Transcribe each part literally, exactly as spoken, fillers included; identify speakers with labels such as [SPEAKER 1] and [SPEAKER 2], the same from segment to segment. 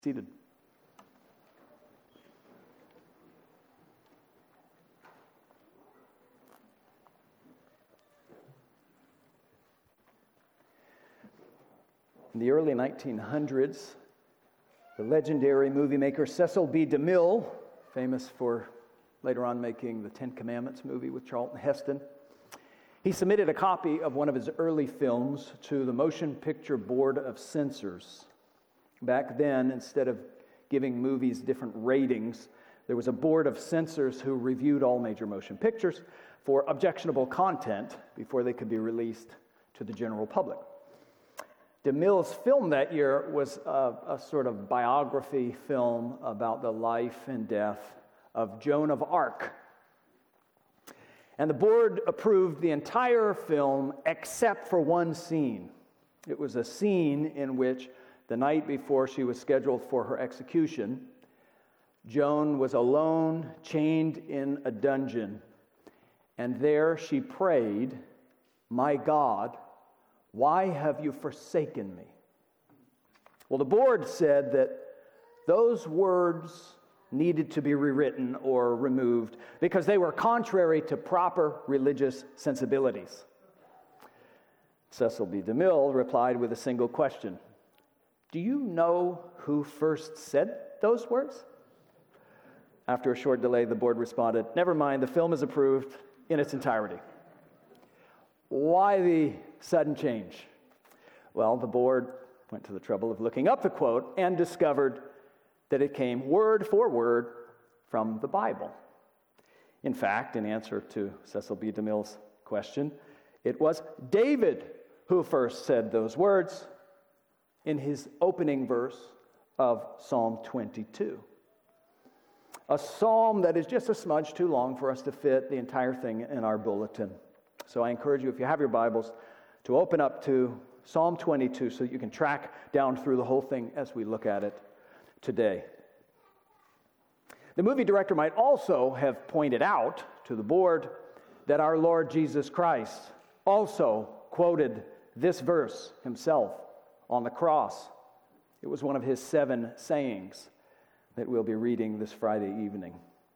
[SPEAKER 1] Seated. In the early nineteen hundreds, the legendary movie maker Cecil B. DeMille, famous for later on making the Ten Commandments movie with Charlton Heston, he submitted a copy of one of his early films to the Motion Picture Board of Censors. Back then, instead of giving movies different ratings, there was a board of censors who reviewed all major motion pictures for objectionable content before they could be released to the general public. DeMille's film that year was a, a sort of biography film about the life and death of Joan of Arc. And the board approved the entire film except for one scene. It was a scene in which, the night before she was scheduled for her execution, Joan was alone, chained in a dungeon, and there she prayed, "My God, why have you forsaken me?" Well, the board said that those words needed to be rewritten or removed because they were contrary to proper religious sensibilities. Cecil B. DeMille replied with a single question: "Do you know who first said those words?" After a short delay, the board responded, "Never mind, the film is approved in its entirety." Why the sudden change? Well, the board went to the trouble of looking up the quote and discovered that it came word for word from the Bible. In fact, in answer to Cecil B. DeMille's question, it was David who first said those words in his opening verse of Psalm twenty-two. A psalm that is just a smudge too long for us to fit the entire thing in our bulletin. So I encourage you, if you have your Bibles, to open up to Psalm twenty-two so that you can track down through the whole thing as we look at it today. The movie director might also have pointed out to the board that our Lord Jesus Christ also quoted this verse himself on the cross. It was one of his seven sayings that we'll be reading this Friday evening.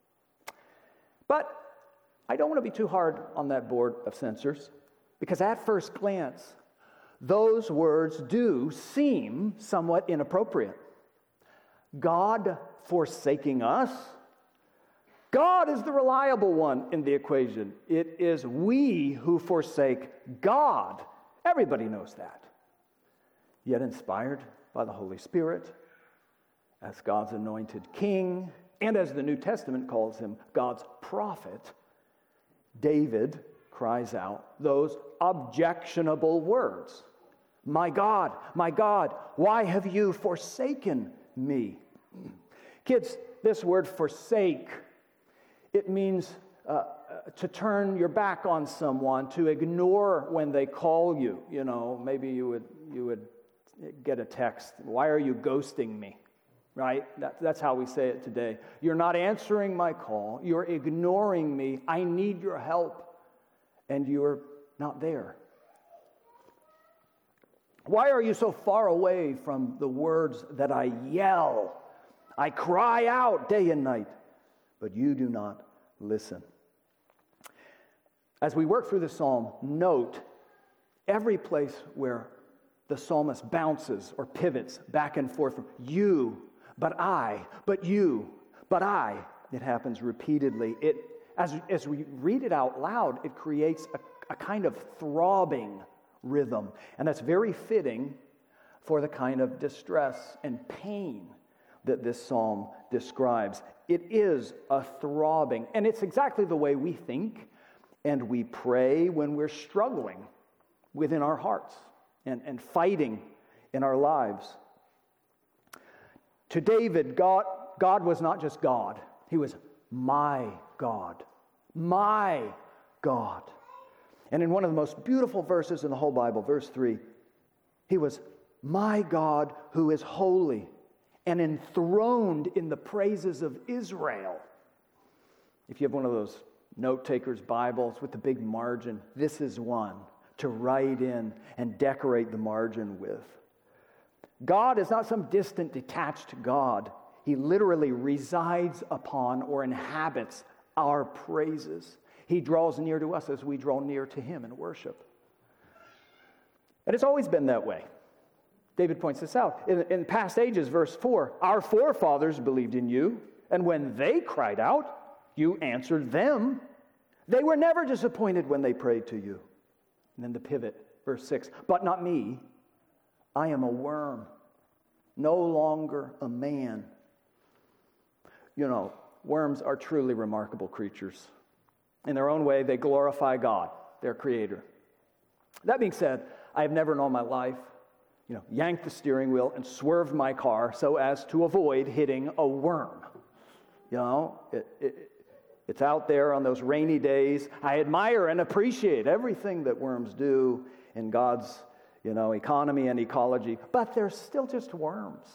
[SPEAKER 1] But I don't want to be too hard on that board of censors, because at first glance, those words do seem somewhat inappropriate. God forsaking us? God is the reliable one in the equation. It is we who forsake God. Everybody knows that. Yet inspired by the Holy Spirit, as God's anointed king, and as the New Testament calls him, God's prophet, David cries out those objectionable words. "My God, my God, why have you forsaken me?" Kids, this word forsake, it means uh, to turn your back on someone, to ignore when they call you. You know, maybe you would you would get a text, "Why are you ghosting me?" Right? That, that's how we say it today. You're not answering my call. You're ignoring me. I need your help. And you're not there. Why are you so far away from the words that I yell? I cry out day and night, but you do not listen. As we work through the psalm, note every place where the psalmist bounces or pivots back and forth from you, but I, but you, but I. It happens repeatedly. It, as, as we read it out loud, it creates a, a kind of throbbing rhythm. And that's very fitting for the kind of distress and pain that this psalm describes. It is a throbbing, and it's exactly the way we think and we pray when we're struggling within our hearts and, and fighting in our lives. To David, God, God was not just God. He was my God. My God. And in one of the most beautiful verses in the whole Bible, verse three, he was my God who is holy and enthroned in the praises of Israel. If you have one of those note-takers' Bibles with the big margin, this is one to write in and decorate the margin with. God is not some distant, detached God. He literally resides upon or inhabits our praises. He draws near to us as we draw near to him in worship. And it's always been that way. David points this out. In, in past ages, verse four, our forefathers believed in you, and when they cried out, you answered them. They were never disappointed when they prayed to you. And then the pivot, verse six, but not me. I am a worm, no longer a man. You know, worms are truly remarkable creatures. In their own way, they glorify God, their creator. That being said, I have never known my life, you know, yanked the steering wheel and swerved my car so as to avoid hitting a worm. You know, it, it, it's out there on those rainy days. I admire and appreciate everything that worms do in God's, you know, economy and ecology, but they're still just worms.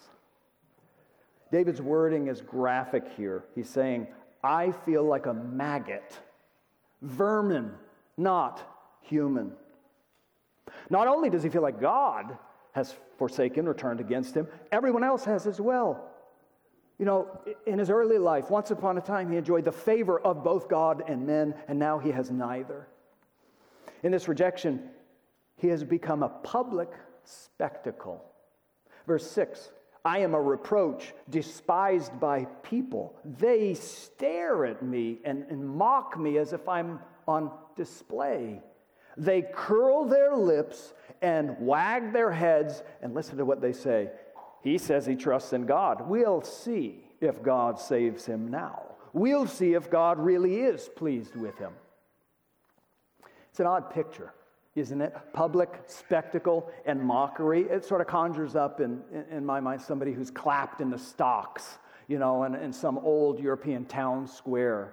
[SPEAKER 1] David's wording is graphic here. He's saying, I feel like a maggot, vermin, not human. Not only does he feel like God has forsaken or turned against him, everyone else has as well. You know, in his early life, once upon a time, he enjoyed the favor of both God and men, and now he has neither. In this rejection, he has become a public spectacle. Verse six, I am a reproach, despised by people. They stare at me and, and mock me as if I'm on display. They curl their lips and wag their heads, and listen to what they say. He says he trusts in God. We'll see if God saves him now. We'll see if God really is pleased with him. It's an odd picture, isn't it? Public spectacle and mockery. It sort of conjures up in, in my mind somebody who's clapped in the stocks, you know, in, in some old European town square.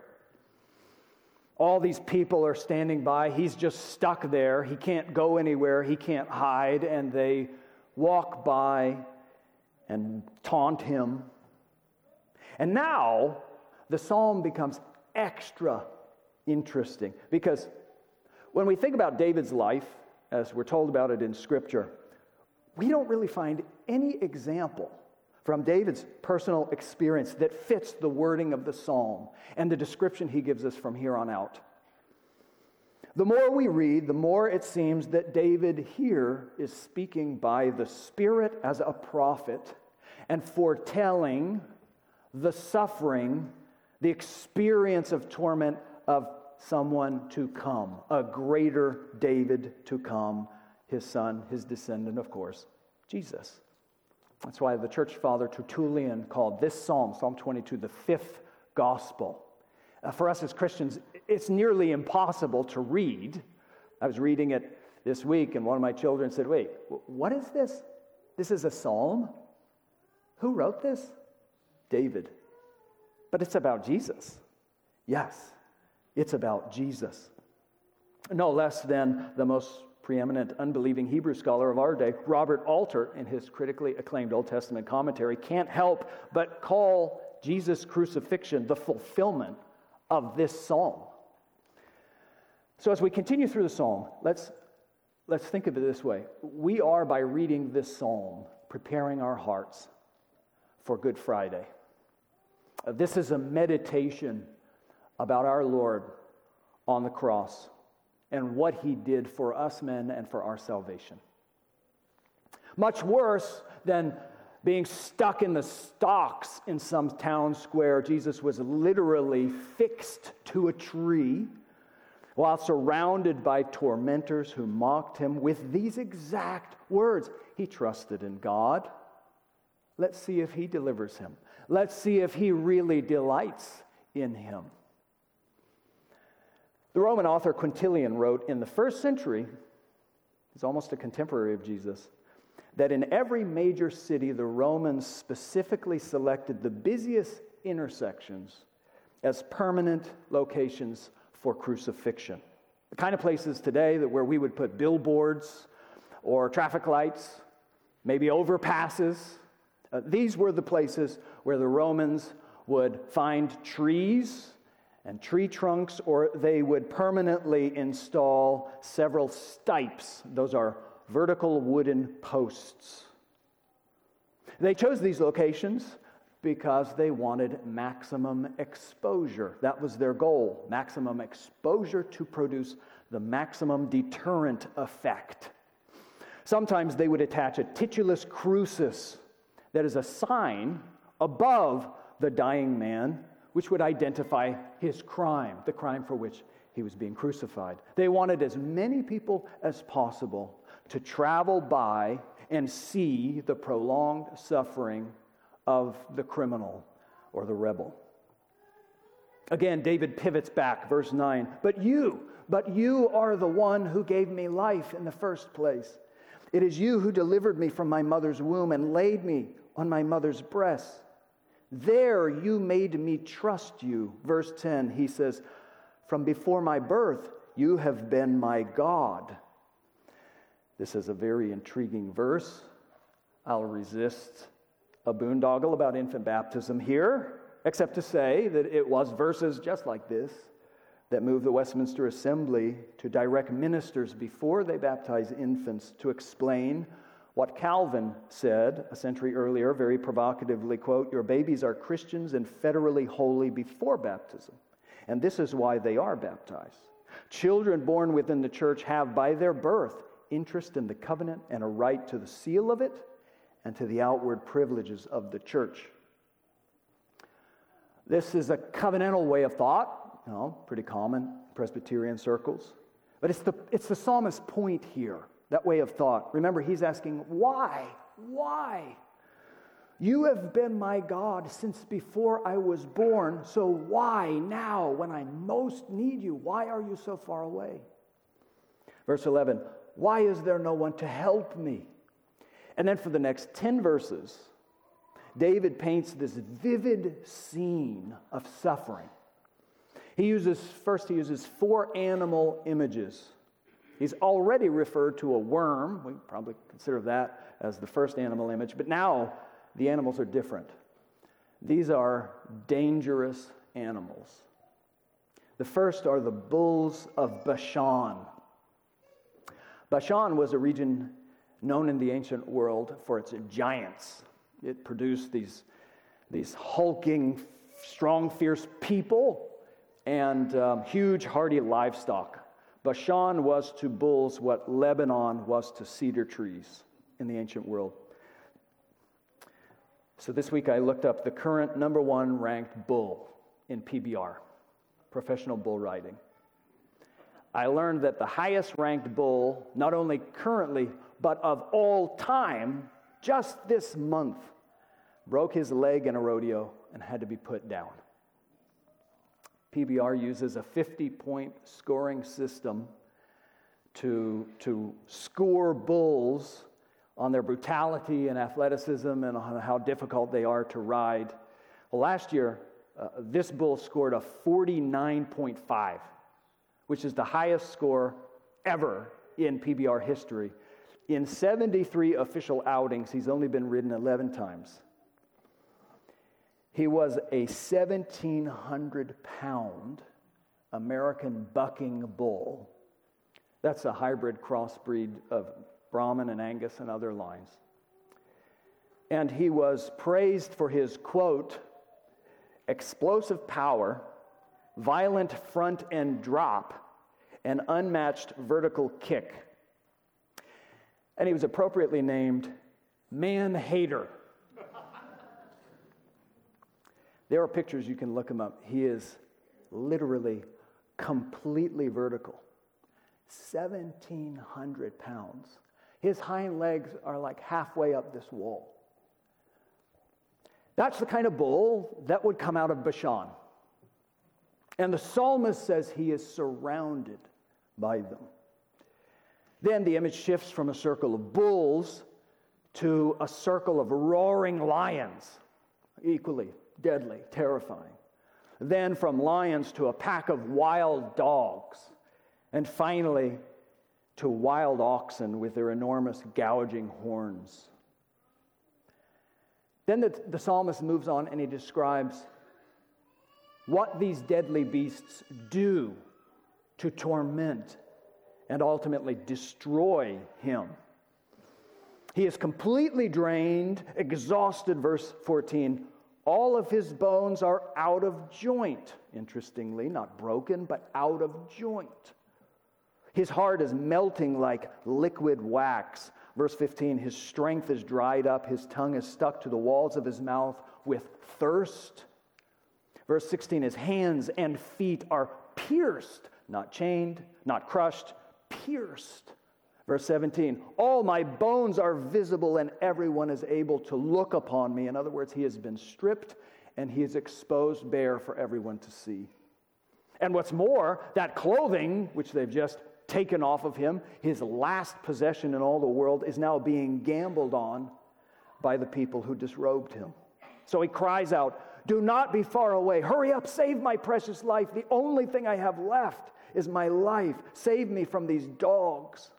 [SPEAKER 1] All these people are standing by. He's just stuck there. He can't go anywhere. He can't hide. And they walk by and taunt him. And now the psalm becomes extra interesting because when we think about David's life, as we're told about it in Scripture, we don't really find any example from David's personal experience that fits the wording of the psalm and the description he gives us from here on out. The more we read, the more it seems that David here is speaking by the Spirit as a prophet and foretelling the suffering, the experience of torment of someone to come, a greater David to come, his son, his descendant, of course, Jesus. That's why the church father Tertullian called this psalm, Psalm twenty-two, the fifth gospel. Uh, for us as Christians, it's nearly impossible to read. I was reading it this week, and one of my children said, wait, what is this? This is a psalm? Who wrote this? David. But it's about Jesus. Yes, it's about Jesus. No less than the most preeminent unbelieving Hebrew scholar of our day, Robert Alter, in his critically acclaimed Old Testament commentary, can't help but call Jesus' crucifixion the fulfillment of this psalm. So as we continue through the psalm, let's, let's think of it this way. We are, by reading this psalm, preparing our hearts for Good Friday. Uh, this is a meditation about our Lord on the cross and what he did for us men and for our salvation. Much worse than being stuck in the stocks in some town square, Jesus was literally fixed to a tree while surrounded by tormentors who mocked him with these exact words. He trusted in God. Let's see if he delivers him. Let's see if he really delights in him. The Roman author Quintilian wrote in the first century, he's almost a contemporary of Jesus, that in every major city, the Romans specifically selected the busiest intersections as permanent locations for crucifixion. The kind of places today that where we would put billboards or traffic lights, maybe overpasses. Uh, these were the places where the Romans would find trees and tree trunks, or they would permanently install several stipes. Those are vertical wooden posts. They chose these locations because they wanted maximum exposure. That was their goal, maximum exposure to produce the maximum deterrent effect. Sometimes they would attach a titulus crucis, that is a sign above the dying man, which would identify his crime, the crime for which he was being crucified. They wanted as many people as possible to travel by and see the prolonged suffering of the criminal or the rebel. Again, David pivots back, verse nine. But you, but you are the one who gave me life in the first place. It is you who delivered me from my mother's womb and laid me on my mother's breast. There you made me trust you. Verse ten, he says, from before my birth, you have been my God. This is a very intriguing verse. I'll resist a boondoggle about infant baptism here, except to say that it was verses just like this that moved the Westminster Assembly to direct ministers before they baptize infants to explain what Calvin said a century earlier, very provocatively, quote, your babies are Christians and federally holy before baptism, and this is why they are baptized. Children born within the church have, by their birth, interest in the covenant and a right to the seal of it and to the outward privileges of the church. This is a covenantal way of thought, you know, pretty common in Presbyterian circles. But it's the, it's the psalmist's point here, that way of thought. Remember, he's asking, why? Why? You have been my God since before I was born, so why now, when I most need you, why are you so far away? Verse eleven, why is there no one to help me? And then for the next ten verses, David paints this vivid scene of suffering. He uses, first he uses four animal images. He's already referred to a worm. We probably consider that as the first animal image. But now the animals are different. These are dangerous animals. The first are the bulls of Bashan. Bashan was a region known in the ancient world for its giants. It produced these, these hulking, strong, fierce people and um, huge, hardy livestock. Bashan was to bulls what Lebanon was to cedar trees in the ancient world. So this week I looked up the current number one ranked bull in P B R, professional bull riding. I learned that the highest ranked bull, not only currently, but of all time, just this month, broke his leg in a rodeo and had to be put down. P B R uses a fifty-point scoring system to, to score bulls on their brutality and athleticism and on how difficult they are to ride. Well, last year, uh, this bull scored a forty-nine point five, which is the highest score ever in P B R history. In seventy-three official outings, he's only been ridden eleven times. He was a seventeen hundred pound American bucking bull. That's a hybrid crossbreed of Brahman and Angus and other lines. And he was praised for his, quote, explosive power, violent front end drop, and unmatched vertical kick. And he was appropriately named Man-Hater. There are pictures, you can look him up. He is literally completely vertical. seventeen hundred pounds. His hind legs are like halfway up this wall. That's the kind of bull that would come out of Bashan. And the psalmist says he is surrounded by them. Then the image shifts from a circle of bulls to a circle of roaring lions, equally deadly, terrifying. Then from lions to a pack of wild dogs. And finally to wild oxen with their enormous gouging horns. Then the, the psalmist moves on and he describes what these deadly beasts do to torment and ultimately destroy him. He is completely drained, exhausted. Verse fourteen, all of his bones are out of joint. Interestingly, not broken, but out of joint. His heart is melting like liquid wax. Verse fifteen, his strength is dried up. His tongue is stuck to the walls of his mouth with thirst. Verse sixteen, his hands and feet are pierced, not chained, not crushed, pierced. Verse seventeen, all my bones are visible and everyone is able to look upon me. In other words, he has been stripped and he is exposed bare for everyone to see. And what's more, that clothing, which they've just taken off of him, his last possession in all the world, is now being gambled on by the people who disrobed him. So he cries out, do not be far away. Hurry up, save my precious life. The only thing I have left is my life. Save me from these dogs.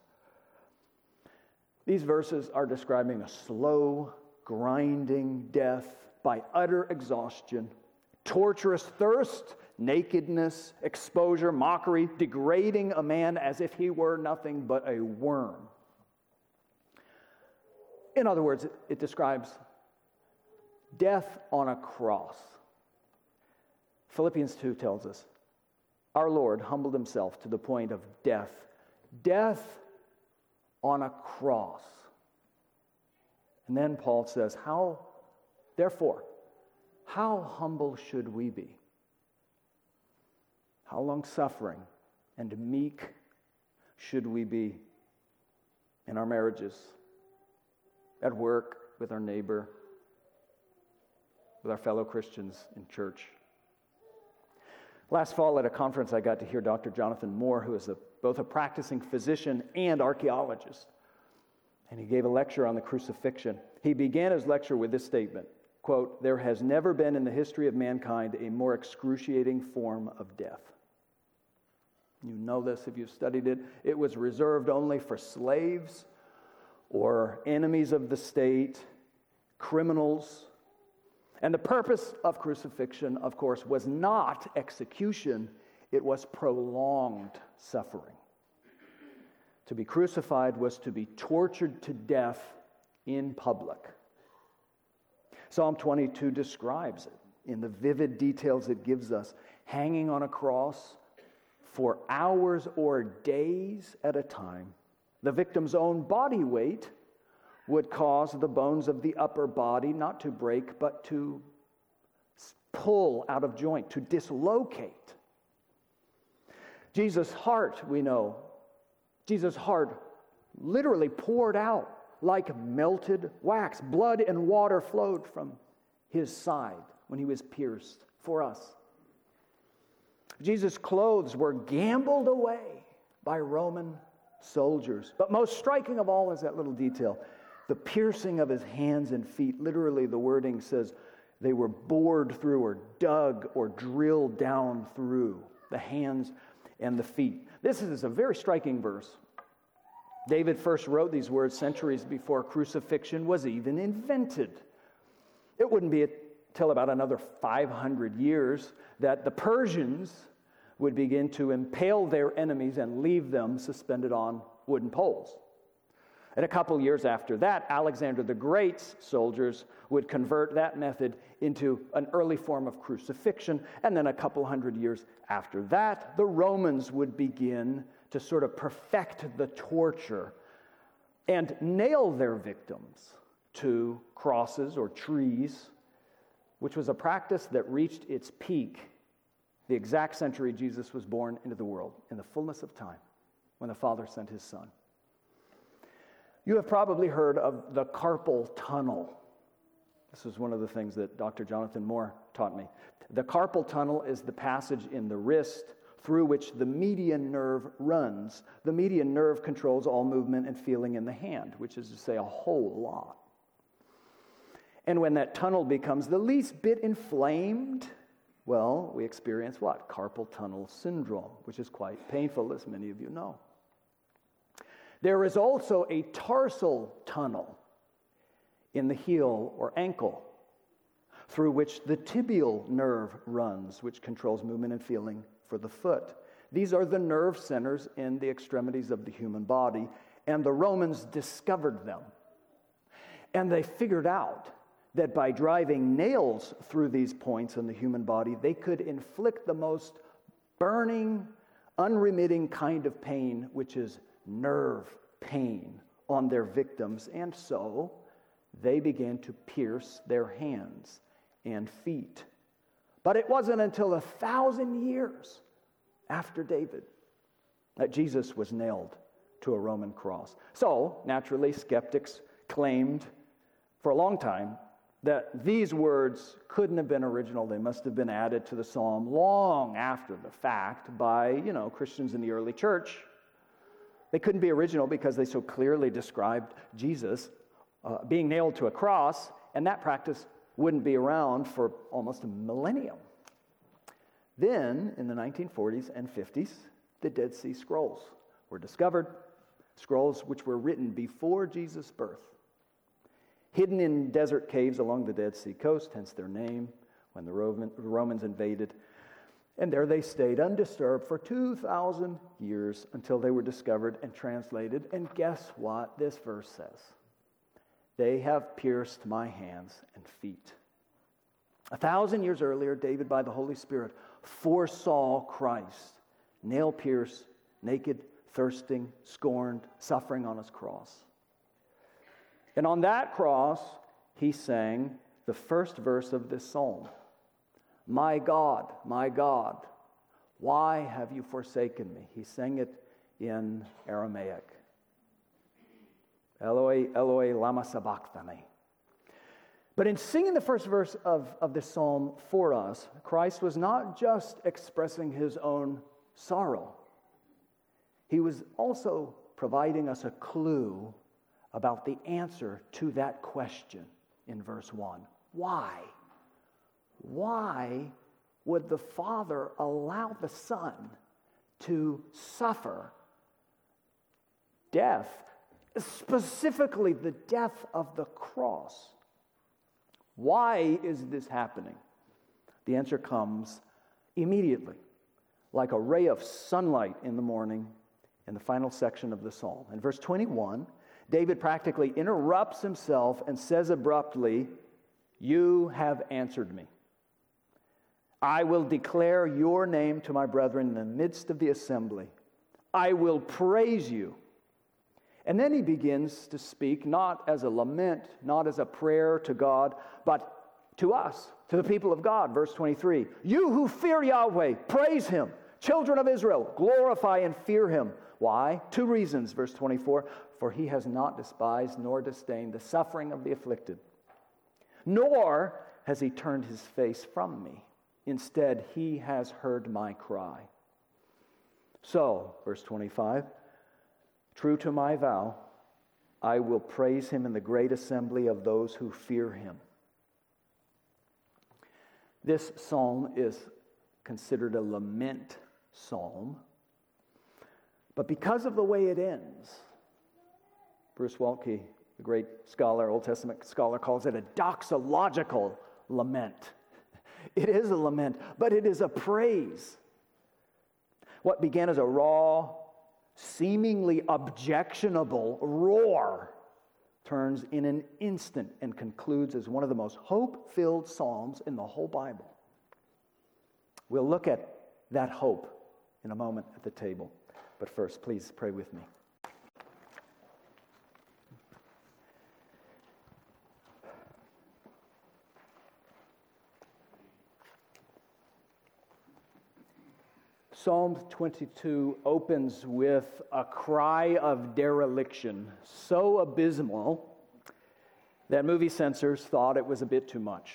[SPEAKER 1] These verses are describing a slow, grinding death by utter exhaustion, torturous thirst, nakedness, exposure, mockery, degrading a man as if he were nothing but a worm. In other words, it, it describes death on a cross. Philippians two tells us, our Lord humbled himself to the point of death. Death on a cross. And then Paul says, how, therefore, how humble should we be? How long-suffering and meek should we be in our marriages, at work, with our neighbor, with our fellow Christians in church? Last fall at a conference, I got to hear Doctor Jonathan Moore, who is a, both a practicing physician and archaeologist. And he gave a lecture on the crucifixion. He began his lecture with this statement, quote, there has never been in the history of mankind a more excruciating form of death. You know this if you've studied it. It was reserved only for slaves or enemies of the state, criminals. And the purpose of crucifixion, of course, was not execution. It was prolonged suffering. To be crucified was to be tortured to death in public. Psalm twenty-two describes it in the vivid details it gives us. Hanging on a cross for hours or days at a time, the victim's own body weight would cause the bones of the upper body not to break, but to pull out of joint, to dislocate. Jesus' heart, we know, Jesus' heart literally poured out like melted wax. Blood and water flowed from his side when he was pierced for us. Jesus' clothes were gambled away by Roman soldiers. But most striking of all is that little detail. The piercing of his hands and feet. Literally, the wording says they were bored through or dug or drilled down through the hands and the feet. This is a very striking verse. David first wrote these words centuries before crucifixion was even invented. It wouldn't be until about another five hundred years that the Persians would begin to impale their enemies and leave them suspended on wooden poles. And a couple years after that, Alexander the Great's soldiers would convert that method into an early form of crucifixion. And then a couple hundred years after that, the Romans would begin to sort of perfect the torture and nail their victims to crosses or trees, which was a practice that reached its peak the exact century Jesus was born into the world, in the fullness of time, when the Father sent his Son. You have probably heard of the carpal tunnel. This is one of the things that Doctor Jonathan Moore taught me. The carpal tunnel is the passage in the wrist through which the median nerve runs. The median nerve controls all movement and feeling in the hand, which is to say a whole lot. And when that tunnel becomes the least bit inflamed, well, we experience what? Carpal tunnel syndrome, which is quite painful, as many of you know. There is also a tarsal tunnel in the heel or ankle through which the tibial nerve runs, which controls movement and feeling for the foot. These are the nerve centers in the extremities of the human body, and the Romans discovered them And they figured out that by driving nails through these points in the human body, they could inflict the most burning, unremitting kind of pain, which is nerve pain, on their victims. And so they began to pierce their hands and feet. But it wasn't until a thousand years after David that Jesus was nailed to a Roman cross. So, naturally, skeptics claimed for a long time that these words couldn't have been original. They must have been added to the psalm long after the fact by, you know, Christians in the early church. They couldn't be original because they so clearly described Jesus uh, being nailed to a cross, and that practice wouldn't be around for almost a millennium. Then, in the nineteen forties and fifties, the Dead Sea Scrolls were discovered, scrolls which were written before Jesus' birth, hidden in desert caves along the Dead Sea coast, hence their name, when the Roman, Romans invaded. And there they stayed undisturbed for two thousand years until they were discovered and translated. And guess what this verse says? They have pierced my hands and feet. A thousand years earlier, David, by the Holy Spirit, foresaw Christ, nail-pierced, naked, thirsting, scorned, suffering on his cross. And on that cross, he sang the first verse of this psalm. My God, my God, why have you forsaken me? He sang it in Aramaic. Eloi, Eloi, lama sabachthani. But in singing the first verse of, of this psalm for us, Christ was not just expressing his own sorrow. He was also providing us a clue about the answer to that question in verse one. Why? Why would the Father allow the Son to suffer death, specifically the death of the cross? Why is this happening? The answer comes immediately, like a ray of sunlight in the morning in the final section of the psalm. In verse twenty-one, David practically interrupts himself and says abruptly, "You have answered me. I will declare your name to my brethren in the midst of the assembly. I will praise you." And then he begins to speak not as a lament, not as a prayer to God, but to us, to the people of God. Verse twenty-three, you who fear Yahweh, praise him. Children of Israel, glorify and fear him. Why? Two reasons, verse twenty-four. For he has not despised nor disdained the suffering of the afflicted, nor has he turned his face from me. Instead, he has heard my cry. So, verse twenty-five, true to my vow, I will praise him in the great assembly of those who fear him. This psalm is considered a lament psalm, but because of the way it ends, Bruce Waltke, the great scholar, Old Testament scholar, calls it a doxological lament. It is a lament, but it is a praise. What began as a raw, seemingly objectionable roar turns in an instant and concludes as one of the most hope-filled psalms in the whole Bible. We'll look at that hope in a moment at the table. But first, please pray with me. Psalm twenty-two opens with a cry of dereliction so abysmal that movie censors thought it was a bit too much.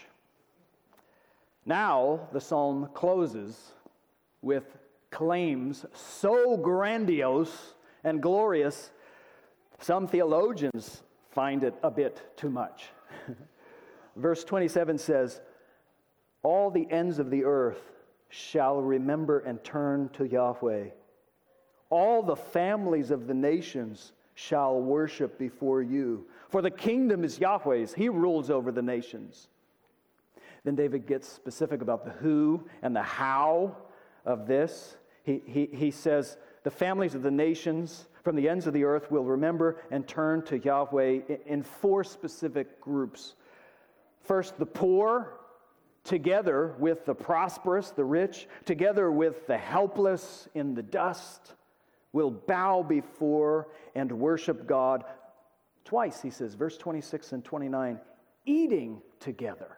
[SPEAKER 1] Now the psalm closes with claims so grandiose and glorious, some theologians find it a bit too much. Verse twenty-seven says, all the ends of the earth shall remember and turn to Yahweh. All the families of the nations shall worship before you. For the kingdom is Yahweh's. He rules over the nations. Then David gets specific about the who and the how of this. He, he, he says, the families of the nations, from the ends of the earth will remember and turn to Yahweh in four specific groups. First, the poor, together with the prosperous, the rich, together with the helpless in the dust, will bow before and worship God. Twice, he says, verse twenty-six and twenty-nine, eating together.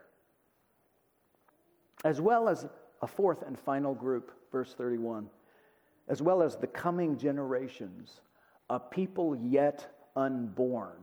[SPEAKER 1] As well as a fourth and final group, verse thirty-one, as well as the coming generations, a people yet unborn.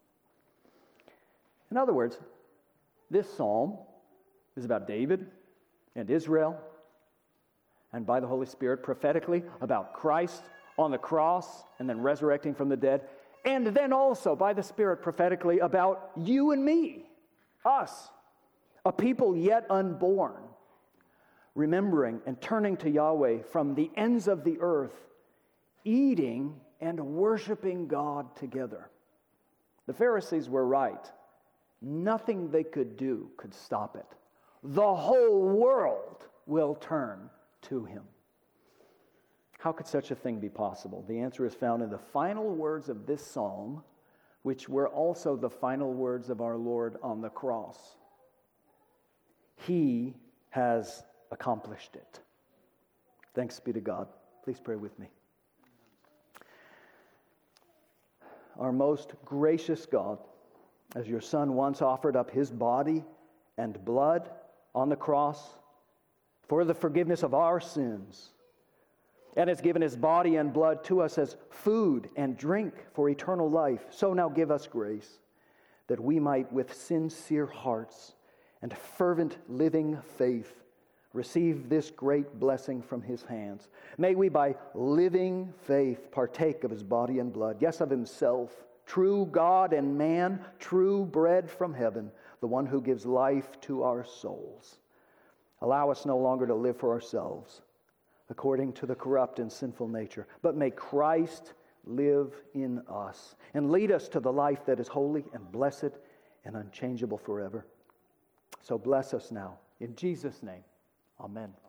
[SPEAKER 1] In other words, this psalm is about David and Israel, and by the Holy Spirit, prophetically, about Christ on the cross and then resurrecting from the dead, and then also by the Spirit, prophetically, about you and me, us, a people yet unborn, remembering and turning to Yahweh from the ends of the earth, eating and worshiping God together. The Pharisees were right. Nothing they could do could stop it. The whole world will turn to him. How could such a thing be possible? The answer is found in the final words of this psalm, which were also the final words of our Lord on the cross. He has accomplished it. Thanks be to God. Please pray with me. Our most gracious God, as your Son once offered up his body and blood on the cross for the forgiveness of our sins, and has given his body and blood to us as food and drink for eternal life, so now give us grace that we might with sincere hearts and fervent living faith receive this great blessing from his hands. May we by living faith partake of his body and blood, yes, of himself, true God and man, true bread from heaven, the one who gives life to our souls. Allow us no longer to live for ourselves, according to the corrupt and sinful nature, but may Christ live in us and lead us to the life that is holy and blessed and unchangeable forever. So bless us now. In Jesus' name, amen.